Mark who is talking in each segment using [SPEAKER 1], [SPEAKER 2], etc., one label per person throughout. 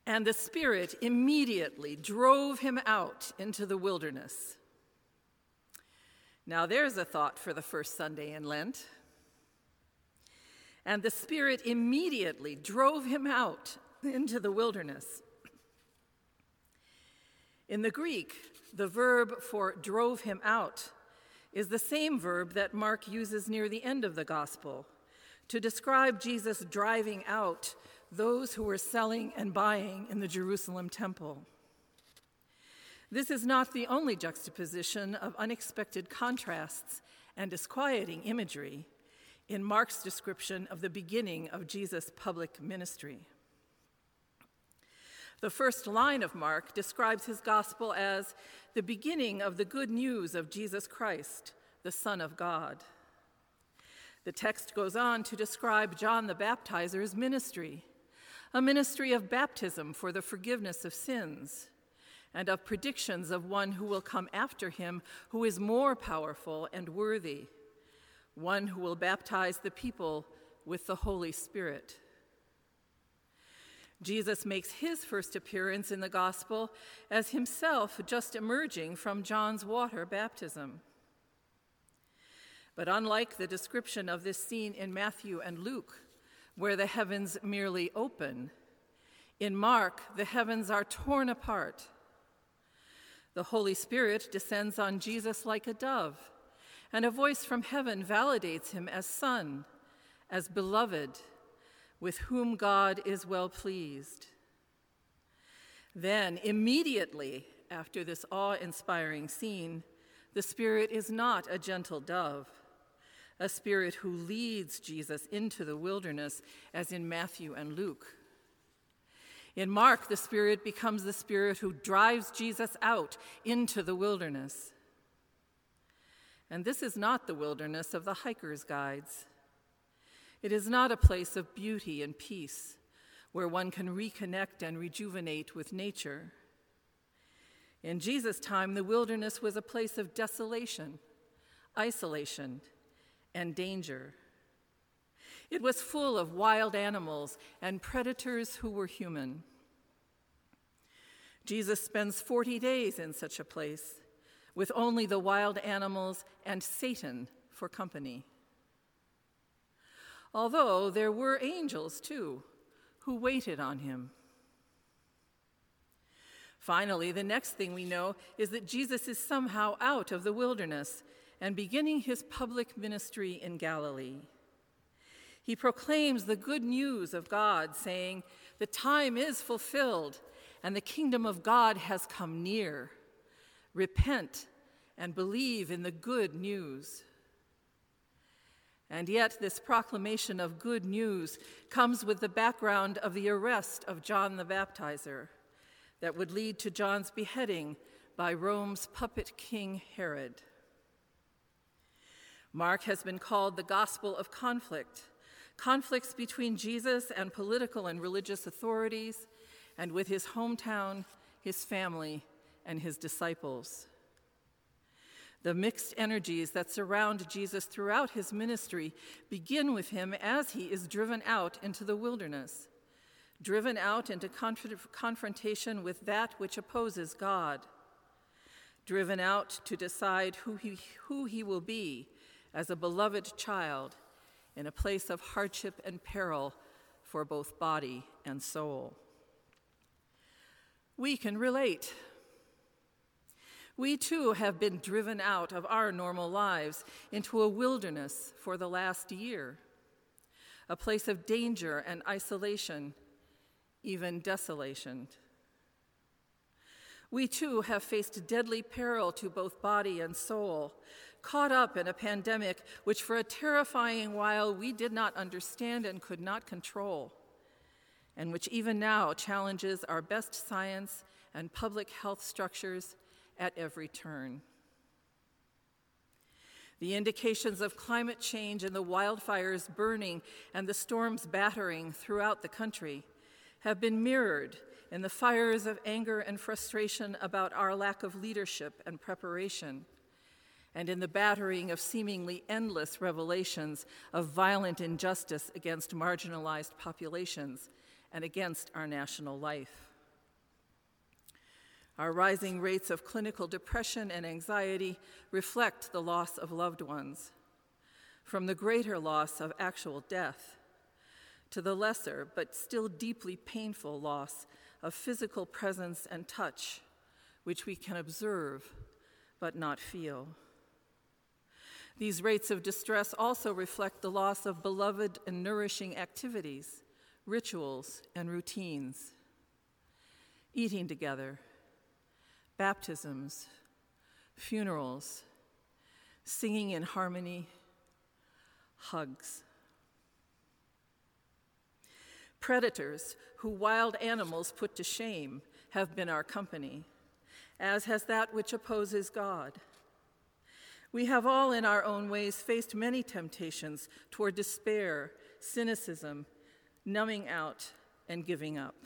[SPEAKER 1] And the Spirit immediately drove him out into the wilderness. Now there's a thought for the first Sunday in Lent. And the Spirit immediately drove him out into the wilderness. In the Greek, the verb for drove him out is the same verb that Mark uses near the end of the gospel to describe Jesus driving out those who were selling and buying in the Jerusalem temple. This is not the only juxtaposition of unexpected contrasts and disquieting imagery in Mark's description of the beginning of Jesus' public ministry. The first line of Mark describes his gospel as the beginning of the good news of Jesus Christ, the Son of God. The text goes on to describe John the Baptizer's ministry, a ministry of baptism for the forgiveness of sins, and of predictions of one who will come after him who is more powerful and worthy, one who will baptize the people with the Holy Spirit. Jesus makes his first appearance in the gospel as himself just emerging from John's water baptism. But unlike the description of this scene in Matthew and Luke, where the heavens merely open, in Mark, the heavens are torn apart. The Holy Spirit descends on Jesus like a dove, and a voice from heaven validates him as Son, as beloved, with whom God is well pleased. Then, immediately after this awe-inspiring scene, the Spirit is not a gentle dove, a Spirit who leads Jesus into the wilderness, as in Matthew and Luke. In Mark, the Spirit becomes the Spirit who drives Jesus out into the wilderness. And this is not the wilderness of the hiker's guides. It is not a place of beauty and peace where one can reconnect and rejuvenate with nature. In Jesus' time, the wilderness was a place of desolation, isolation, and danger. It was full of wild animals and predators who were human. Jesus spends 40 days in such a place with only the wild animals and Satan for company. Although there were angels, too, who waited on him. Finally, the next thing we know is that Jesus is somehow out of the wilderness and beginning his public ministry in Galilee. He proclaims the good news of God, saying, "The time is fulfilled, and the kingdom of God has come near. Repent and believe in the good news." And yet this proclamation of good news comes with the background of the arrest of John the Baptizer that would lead to John's beheading by Rome's puppet king Herod. Mark has been called the gospel of conflict, conflicts between Jesus and political and religious authorities, and with his hometown, his family, and his disciples. The mixed energies that surround Jesus throughout his ministry begin with him as he is driven out into the wilderness, driven out into confrontation with that which opposes God, driven out to decide who he will be as a beloved child in a place of hardship and peril for both body and soul. We can relate. We too have been driven out of our normal lives into a wilderness for the last year, a place of danger and isolation, even desolation. We too have faced deadly peril to both body and soul, caught up in a pandemic which for a terrifying while we did not understand and could not control, and which even now challenges our best science and public health structures at every turn. The indications of climate change and the wildfires burning and the storms battering throughout the country have been mirrored in the fires of anger and frustration about our lack of leadership and preparation, and in the battering of seemingly endless revelations of violent injustice against marginalized populations and against our national life. Our rising rates of clinical depression and anxiety reflect the loss of loved ones, from the greater loss of actual death to the lesser but still deeply painful loss of physical presence and touch, which we can observe but not feel. These rates of distress also reflect the loss of beloved and nourishing activities, rituals, and routines. Eating together, baptisms, funerals, singing in harmony, hugs. Predators who wild animals put to shame have been our company, as has that which opposes God. We have all in our own ways faced many temptations toward despair, cynicism, numbing out, and giving up.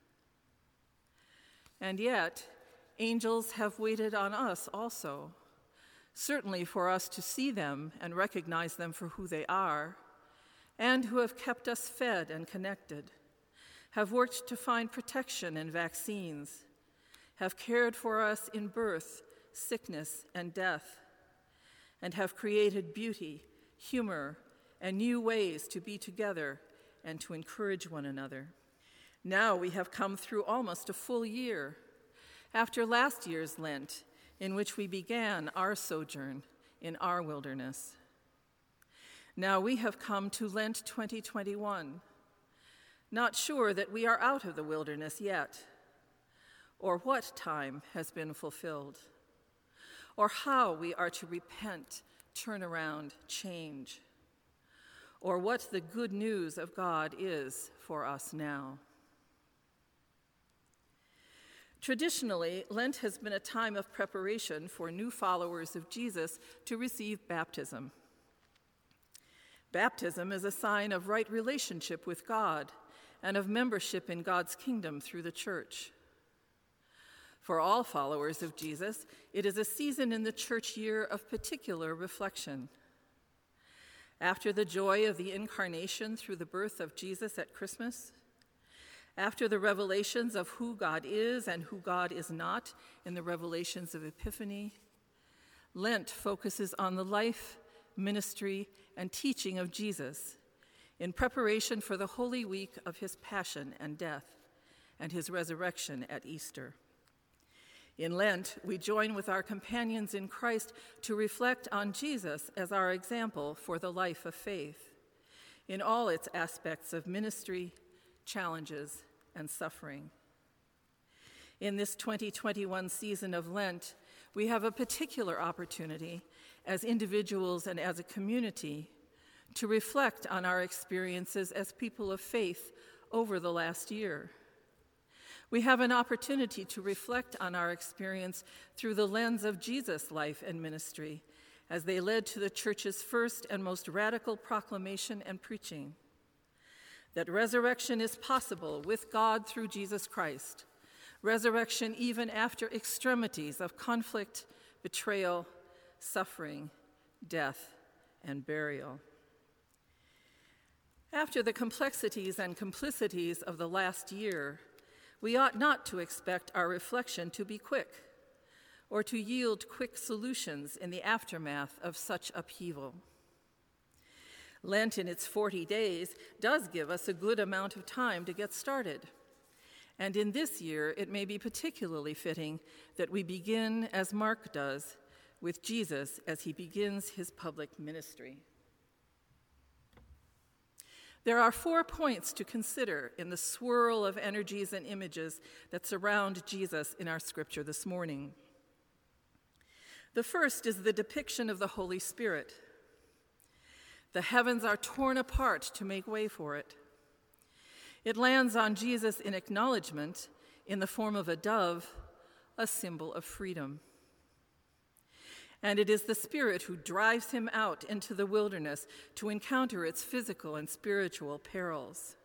[SPEAKER 1] And yet, angels have waited on us also, certainly for us to see them and recognize them for who they are, and who have kept us fed and connected, have worked to find protection and vaccines, have cared for us in birth, sickness, and death, and have created beauty, humor, and new ways to be together and to encourage one another. Now we have come through almost a full year after last year's Lent, in which we began our sojourn in our wilderness. Now we have come to Lent 2021, not sure that we are out of the wilderness yet, or what time has been fulfilled, or how we are to repent, turn around, change, or what the good news of God is for us now. Traditionally, Lent has been a time of preparation for new followers of Jesus to receive baptism. Baptism is a sign of right relationship with God and of membership in God's kingdom through the church. For all followers of Jesus, it is a season in the church year of particular reflection. After the joy of the incarnation through the birth of Jesus at Christmas, after the revelations of who God is and who God is not in the revelations of Epiphany, Lent focuses on the life, ministry, and teaching of Jesus in preparation for the Holy Week of his passion and death and his resurrection at Easter. In Lent, we join with our companions in Christ to reflect on Jesus as our example for the life of faith in all its aspects of ministry, challenges, and suffering. In this 2021 season of Lent, we have a particular opportunity as individuals and as a community to reflect on our experiences as people of faith over the last year. We have an opportunity to reflect on our experience through the lens of Jesus' life and ministry as they led to the church's first and most radical proclamation and preaching, that resurrection is possible with God through Jesus Christ, resurrection even after extremities of conflict, betrayal, suffering, death, and burial. After the complexities and complicities of the last year, we ought not to expect our reflection to be quick or to yield quick solutions in the aftermath of such upheaval. Lent in its 40 days does give us a good amount of time to get started. And in this year, it may be particularly fitting that we begin, as Mark does, with Jesus as he begins his public ministry. There are 4 points to consider in the swirl of energies and images that surround Jesus in our scripture this morning. The first is the depiction of the Holy Spirit. The heavens are torn apart to make way for it. It lands on Jesus in acknowledgement, in the form of a dove, a symbol of freedom. And it is the Spirit who drives him out into the wilderness to encounter its physical and spiritual perils.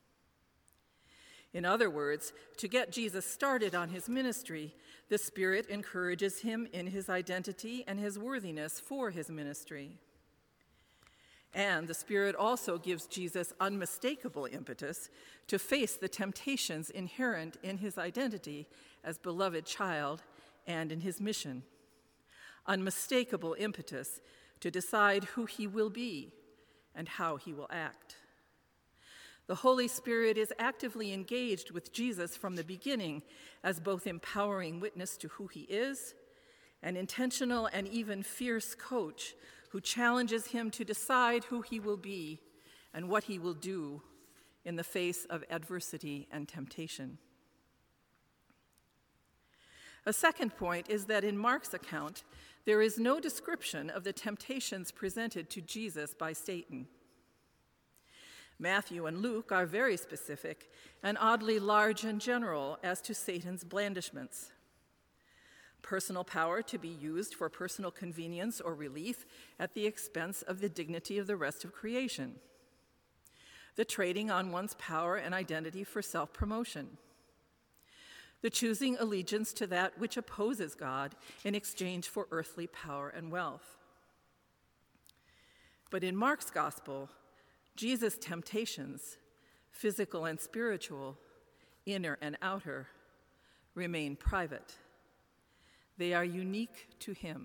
[SPEAKER 1] In other words, to get Jesus started on his ministry, the Spirit encourages him in his identity and his worthiness for his ministry. And the Spirit also gives Jesus unmistakable impetus to face the temptations inherent in his identity as beloved child and in his mission. Unmistakable impetus to decide who he will be and how he will act. The Holy Spirit is actively engaged with Jesus from the beginning as both empowering witness to who he is, an intentional and even fierce coach who challenges him to decide who he will be and what he will do in the face of adversity and temptation. A second point is that in Mark's account, there is no description of the temptations presented to Jesus by Satan. Matthew and Luke are very specific and oddly large and general as to Satan's blandishments. Personal power to be used for personal convenience or relief at the expense of the dignity of the rest of creation. The trading on one's power and identity for self-promotion. The choosing allegiance to that which opposes God in exchange for earthly power and wealth. But in Mark's gospel, Jesus' temptations, physical and spiritual, inner and outer, remain private. They are unique to him.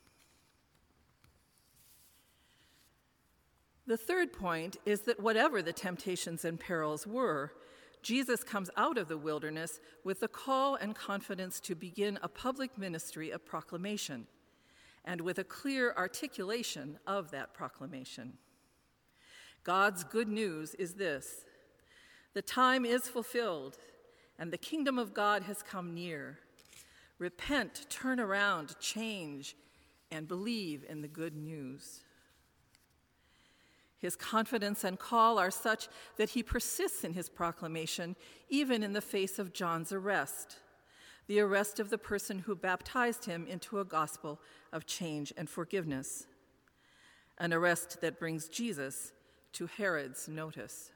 [SPEAKER 1] The third point is that whatever the temptations and perils were, Jesus comes out of the wilderness with the call and confidence to begin a public ministry of proclamation, and with a clear articulation of that proclamation. God's good news is this: the time is fulfilled, and the kingdom of God has come near. Repent, turn around, change, and believe in the good news. His confidence and call are such that he persists in his proclamation, even in the face of John's arrest, the arrest of the person who baptized him into a gospel of change and forgiveness, an arrest that brings Jesus to Herod's notice.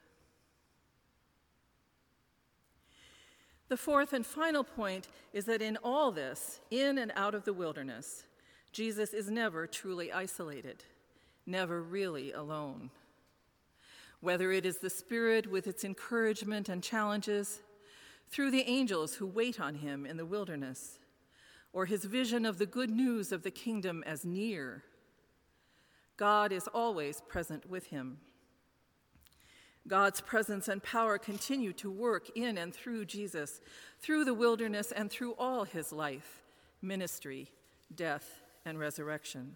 [SPEAKER 1] The fourth and final point is that in all this, in and out of the wilderness, Jesus is never truly isolated, never really alone. Whether it is the Spirit with its encouragement and challenges, through the angels who wait on him in the wilderness, or his vision of the good news of the kingdom as near, God is always present with him. God's presence and power continue to work in and through Jesus, through the wilderness and through all his life, ministry, death, and resurrection.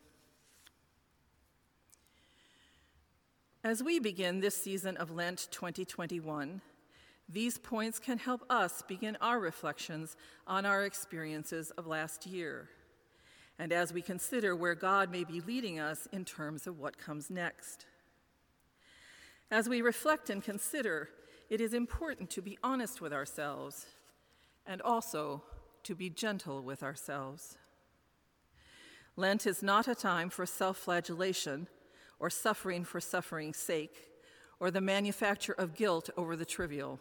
[SPEAKER 1] As we begin this season of Lent 2021, these points can help us begin our reflections on our experiences of last year, and as we consider where God may be leading us in terms of what comes next. As we reflect and consider, it is important to be honest with ourselves and also to be gentle with ourselves. Lent is not a time for self-flagellation or suffering for suffering's sake or the manufacture of guilt over the trivial.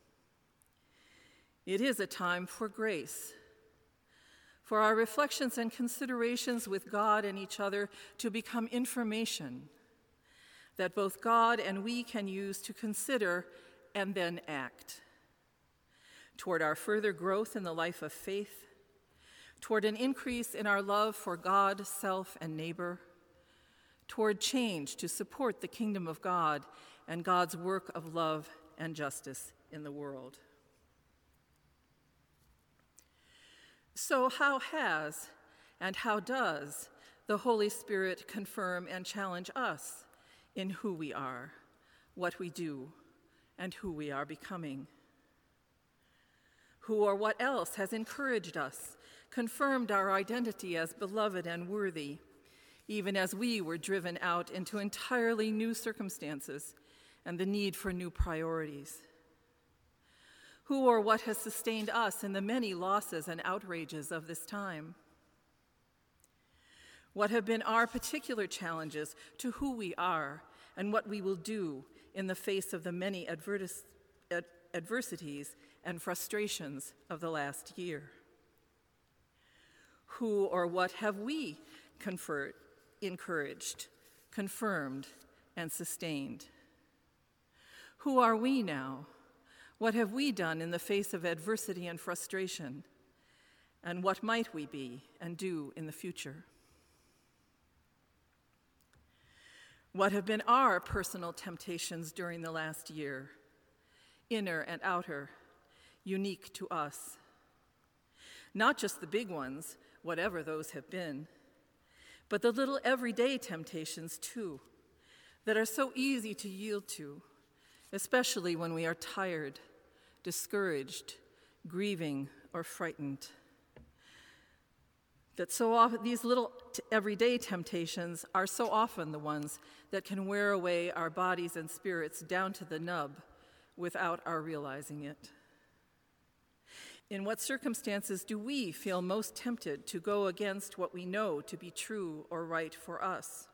[SPEAKER 1] It is a time for grace, for our reflections and considerations with God and each other to become information that both God and we can use to consider and then act toward our further growth in the life of faith, toward an increase in our love for God, self, and neighbor, toward change to support the kingdom of God and God's work of love and justice in the world. So how has and how does the Holy Spirit confirm and challenge us in who we are, what we do, and who we are becoming? Who or what else has encouraged us, confirmed our identity as beloved and worthy, even as we were driven out into entirely new circumstances and the need for new priorities? Who or what has sustained us in the many losses and outrages of this time? What have been our particular challenges to who we are and what we will do in the face of the many adversities and frustrations of the last year? Who or what have we encouraged, confirmed, and sustained. Who are we now? What have we done in the face of adversity and frustration? And what might we be and do in the future? What have been our personal temptations during the last year, inner and outer, unique to us? Not just the big ones, whatever those have been, but the little everyday temptations too, that are so easy to yield to, especially when we are tired, discouraged, grieving, or frightened. That so often, these little everyday temptations are so often the ones that can wear away our bodies and spirits down to the nub without our realizing it. In what circumstances do we feel most tempted to go against what we know to be true or right for us?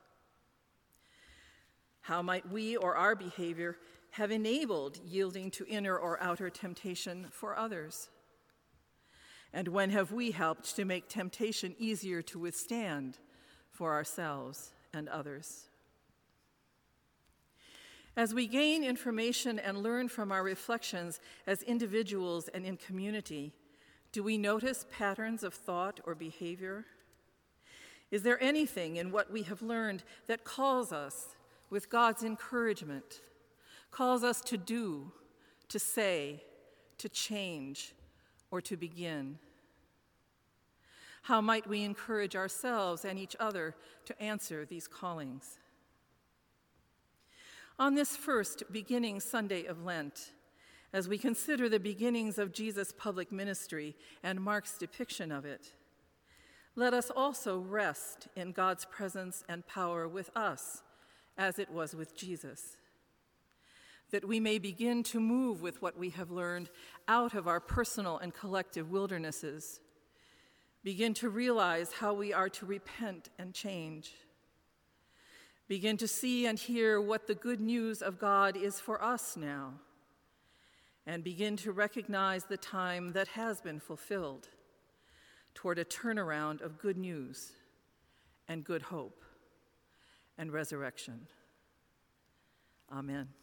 [SPEAKER 1] How might we or our behavior have enabled yielding to inner or outer temptation for others? And when have we helped to make temptation easier to withstand for ourselves and others? As we gain information and learn from our reflections as individuals and in community, do we notice patterns of thought or behavior? Is there anything in what we have learned that calls us, with God's encouragement, calls us to do, to say, to change, or to begin? How might we encourage ourselves and each other to answer these callings? On this first beginning Sunday of Lent, as we consider the beginnings of Jesus' public ministry and Mark's depiction of it, let us also rest in God's presence and power with us, as it was with Jesus, that we may begin to move with what we have learned out of our personal and collective wildernesses, begin to realize how we are to repent and change, begin to see and hear what the good news of God is for us now, and begin to recognize the time that has been fulfilled toward a turnaround of good news and good hope and resurrection. Amen.